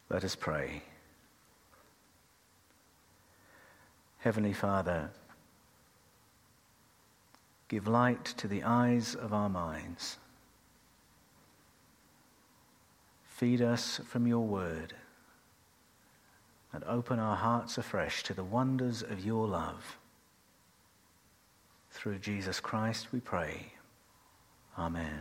Let us pray. Heavenly Father, give light to the eyes of our minds. Feed us from your word and open our hearts afresh to the wonders of your love. Through Jesus Christ we pray. Amen.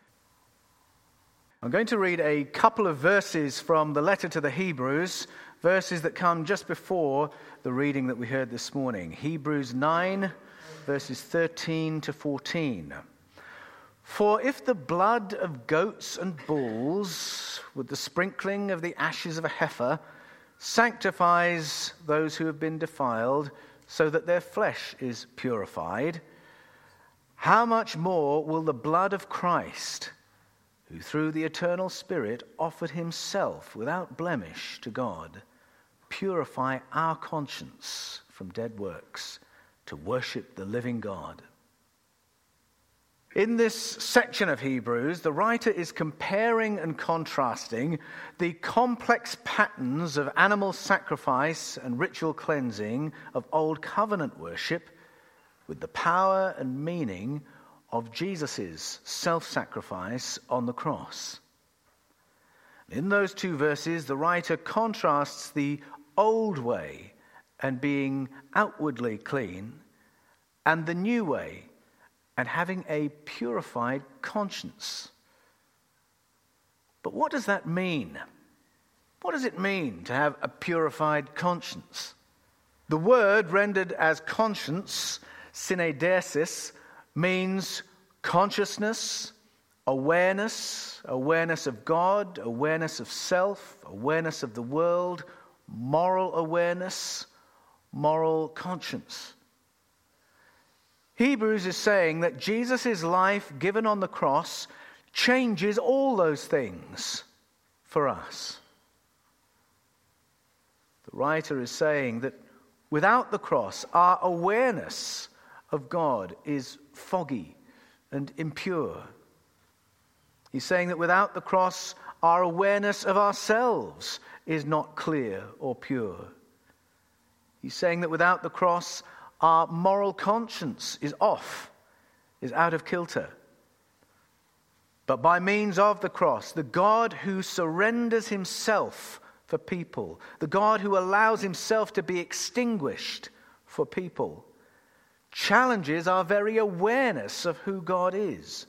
I'm going to read a couple of verses from the letter to the Hebrews, verses that come just before the reading that we heard this morning. Hebrews 9, verses 13 to 14. For if the blood of goats and bulls, with the sprinkling of the ashes of a heifer, sanctifies those who have been defiled, so that their flesh is purified, how much more will the blood of Christ, who through the eternal Spirit offered himself without blemish to God, purify our conscience from dead works to worship the living God? In this section of Hebrews, the writer is comparing and contrasting the complex patterns of animal sacrifice and ritual cleansing of Old Covenant worship with the power and meaning of Jesus' self-sacrifice on the cross. In those two verses, the writer contrasts the old way and being outwardly clean and the new way and having a purified conscience. But what does that mean? What does it mean to have a purified conscience? The word rendered as conscience, synedesis, means consciousness, awareness of God, awareness of self, awareness of the world, moral awareness, moral conscience. Hebrews is saying that Jesus' life given on the cross changes all those things for us. The writer is saying that without the cross, our awareness of God is foggy and impure. He's saying that without the cross, our awareness of ourselves is not clear or pure. He's saying that without the cross, our moral conscience is off, is out of kilter. But by means of the cross, the God who surrenders himself for people, the God who allows himself to be extinguished for people, challenges our very awareness of who God is,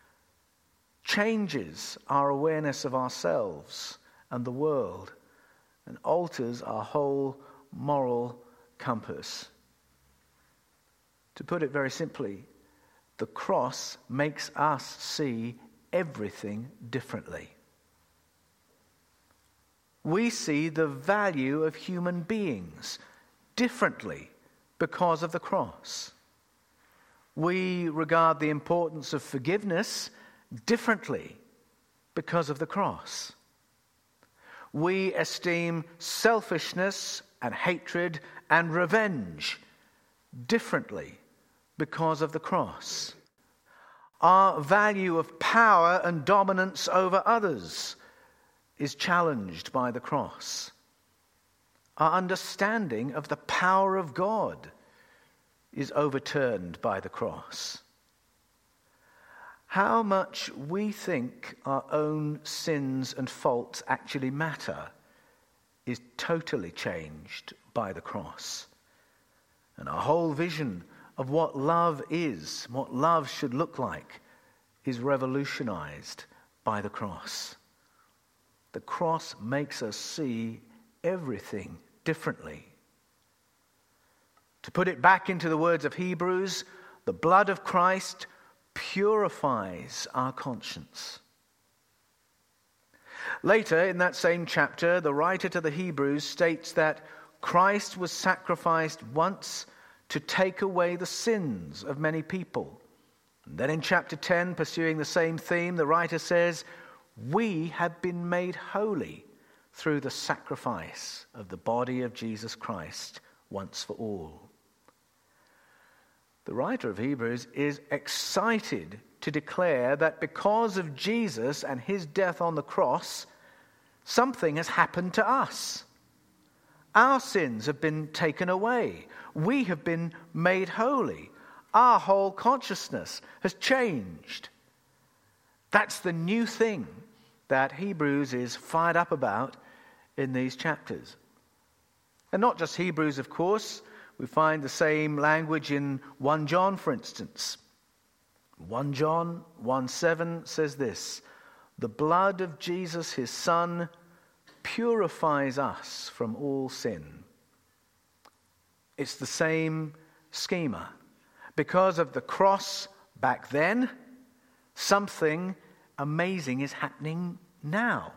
changes our awareness of ourselves and the world, and alters our whole moral compass. To put it very simply, the cross makes us see everything differently. We see the value of human beings differently because of the cross. We regard the importance of forgiveness differently because of the cross. We esteem selfishness and hatred and revenge differently because of the cross. Our value of power and dominance over others is challenged by the cross. Our understanding of the power of God is overturned by the cross. How much we think our own sins and faults actually matter is totally changed by the cross. And our whole vision of what love is, what love should look like, is revolutionized by the cross. The cross makes us see everything differently. To put it back into the words of Hebrews, the blood of Christ purifies our conscience. Later in that same chapter, the writer to the Hebrews states that Christ was sacrificed once to take away the sins of many people. And then in chapter 10, pursuing the same theme, the writer says, we have been made holy through the sacrifice of the body of Jesus Christ once for all. The writer of Hebrews is excited to declare that because of Jesus and his death on the cross, Something has happened to us. Our sins have been taken away. We have been made holy. Our whole consciousness has changed. That's the new thing that Hebrews is fired up about in these chapters. And not just Hebrews, of course. We find the same language in 1 John, for instance. 1 John 1:7 says this: "The blood of Jesus, his Son, purifies us from all sin." It's the same schema. Because of the cross back then, something amazing is happening now.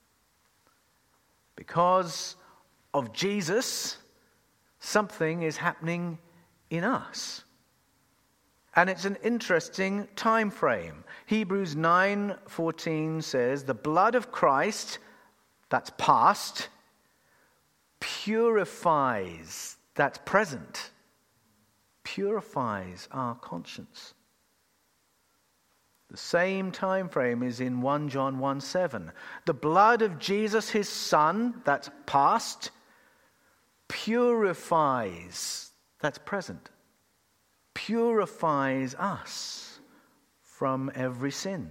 Because of Jesus, something is happening in us. And it's an interesting time frame. Hebrews 9:14 says, "The blood of Christ," that's past, "purifies," that's present, purifies our conscience. The same time frame is in 1 John 1:7. "The blood of Jesus, his Son," that's past, "purifies," that's present, purifies us from every sin.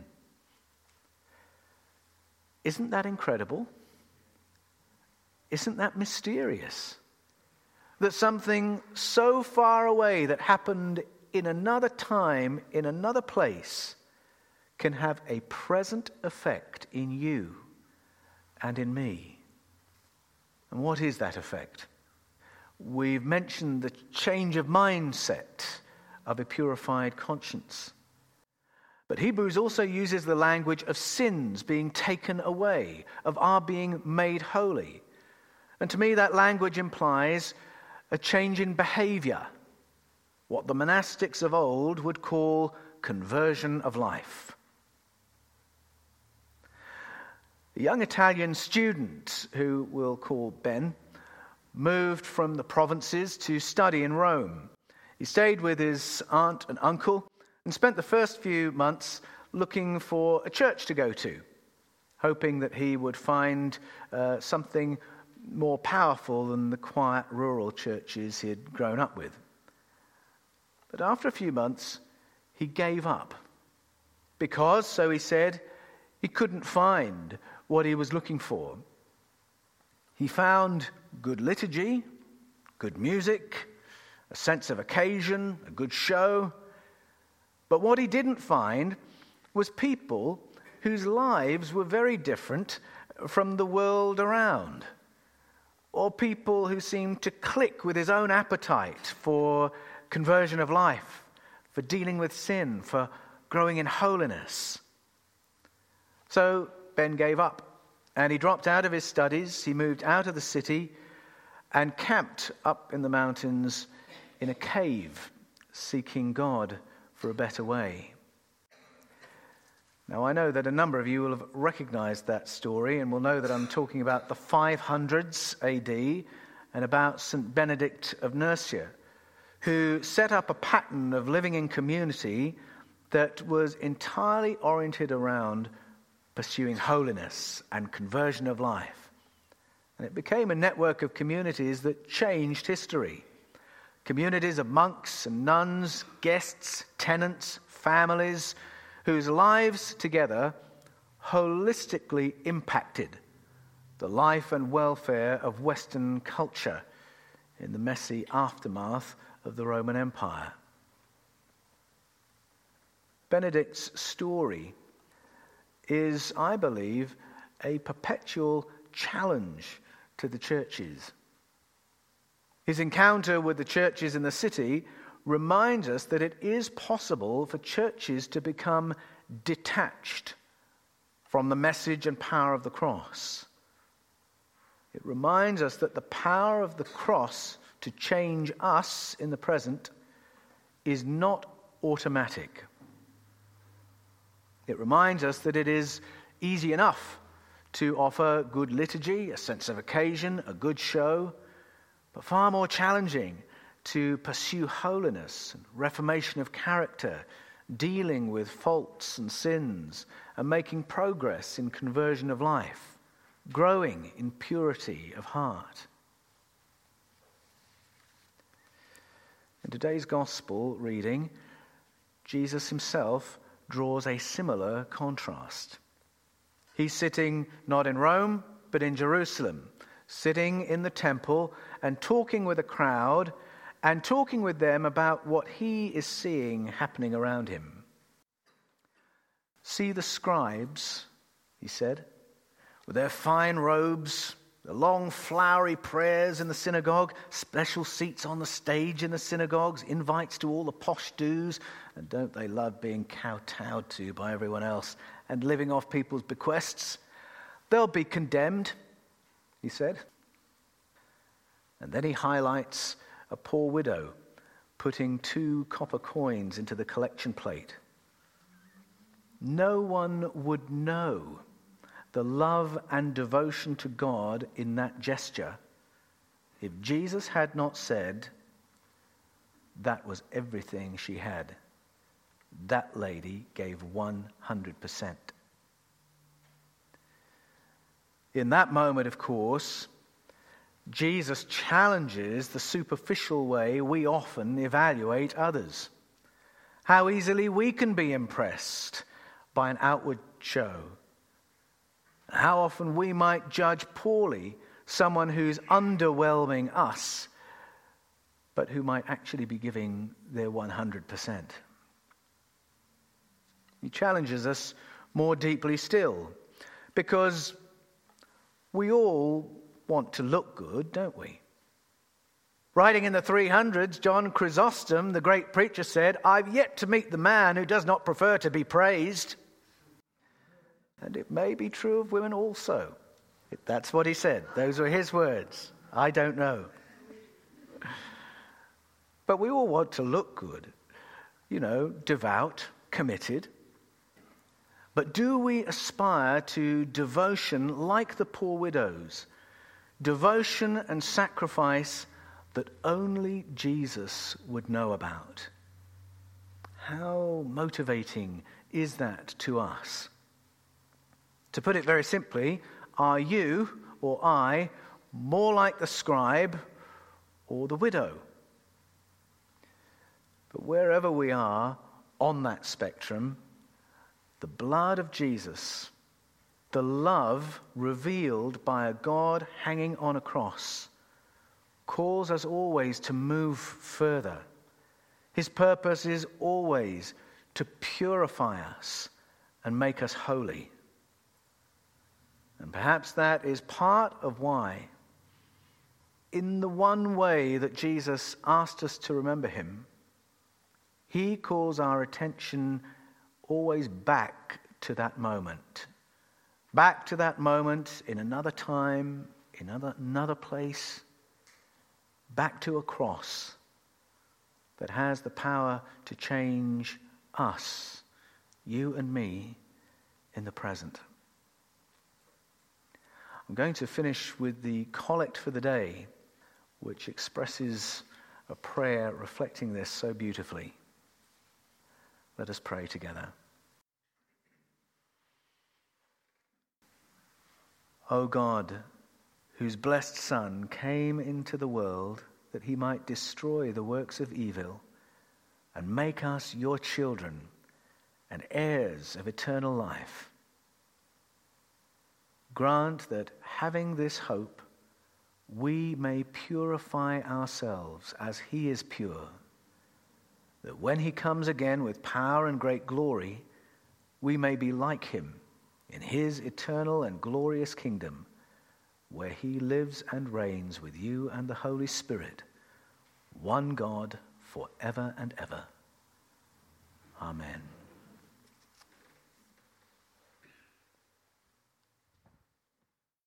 Isn't that incredible? Isn't that mysterious? That something so far away that happened in another time, in another place, can have a present effect in you and in me. And what is that effect? We've mentioned the change of mindset of a purified conscience. But Hebrews also uses the language of sins being taken away, of our being made holy. And to me, that language implies a change in behavior, what the monastics of old would call conversion of life. A young Italian student, who we'll call Ben, moved from the provinces to study in Rome. He stayed with his aunt and uncle and spent the first few months looking for a church to go to, hoping that he would find something more powerful than the quiet rural churches he had grown up with. But after a few months, he gave up because, so he said, he couldn't find what he was looking for. He found good liturgy, good music, a sense of occasion, a good show. But what he didn't find was people whose lives were very different from the world around, or people who seemed to click with his own appetite for conversion of life, for dealing with sin, for growing in holiness. So Ben gave up, and he dropped out of his studies. He moved out of the city and camped up in the mountains in a cave, seeking God for a better way. Now, I know that a number of you will have recognized that story and will know that I'm talking about the 500s AD and about St. Benedict of Nursia, who set up a pattern of living in community that was entirely oriented around pursuing holiness and conversion of life. And it became a network of communities that changed history. Communities of monks and nuns, guests, tenants, families, whose lives together holistically impacted the life and welfare of Western culture in the messy aftermath of the Roman Empire. Benedict's story is, I believe, a perpetual challenge to the churches. His encounter with the churches in the city reminds us that it is possible for churches to become detached from the message and power of the cross. It reminds us that the power of the cross to change us in the present is not automatic. It reminds us that it is easy enough to offer good liturgy, a sense of occasion, a good show, but far more challenging to pursue holiness and reformation of character, dealing with faults and sins, and making progress in conversion of life, growing in purity of heart. In today's gospel reading, Jesus himself draws a similar contrast. He's sitting not in Rome, but in Jerusalem, sitting in the temple and talking with a crowd and talking with them about what he is seeing happening around him. "See the scribes," he said, "with their fine robes, the long flowery prayers in the synagogue, special seats on the stage in the synagogues, invites to all the posh do's, and don't they love being kowtowed to by everyone else and living off people's bequests? They'll be condemned," he said. And then he highlights a poor widow putting 2 copper coins into the collection plate. No one would know the love and devotion to God in that gesture if Jesus had not said, "That was everything she had. That lady gave 100%. In that moment, of course, Jesus challenges the superficial way we often evaluate others. How easily we can be impressed by an outward show. How often we might judge poorly someone who's underwhelming us, but who might actually be giving their 100%. He challenges us more deeply still, because we all want to look good, don't we? Writing in the 300s, John Chrysostom, the great preacher, said, "I've yet to meet the man who does not prefer to be praised." And it may be true of women also. That's what he said. Those were his words. I don't know. But we all want to look good. Devout, committed. But do we aspire to devotion like the poor widows? Devotion and sacrifice that only Jesus would know about. How motivating is that to us? To put it very simply, are you or I more like the scribe or the widow? But wherever we are on that spectrum, the blood of Jesus, the love revealed by a God hanging on a cross, calls us always to move further. His purpose is always to purify us and make us holy. And perhaps that is part of why, in the one way that Jesus asked us to remember him, he calls our attention always back to that moment. Back to that moment in another time, in another place. Back to a cross that has the power to change us, you and me, in the present. I'm going to finish with the collect for the day, which expresses a prayer reflecting this so beautifully. Let us pray together. O God, whose blessed Son came into the world that he might destroy the works of evil and make us your children and heirs of eternal life, grant that, having this hope, we may purify ourselves as he is pure, that when he comes again with power and great glory, we may be like him in his eternal and glorious kingdom, where he lives and reigns with you and the Holy Spirit, one God, forever and ever. Amen.